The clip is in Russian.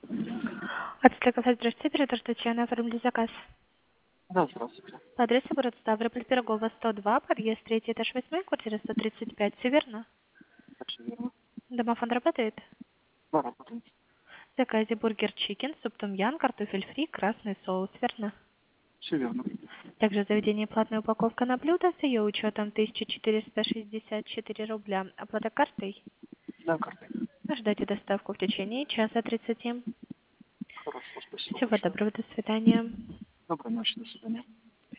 Отстойка, здравствуйте, оператор Татьяна, оформили заказ. Да, здравствуйте. По адресу город Ставрополь, Пирогова, 102, подъезд 3, этаж 8, квартира 135, все верно? Очень верно. Домофон работает? Да, работает. В заказе бургер чикен, суп том-ям, картофель фри, красный соус, верно? Все верно. Также заведение платная упаковка на блюдо с ее учетом 1464 рубля. Оплата картой? Да, картой. Ждайте доставку в течение часа 30. Хорошо, спасибо Всего большое. доброго, до свидания. Доброй ночи, до свидания.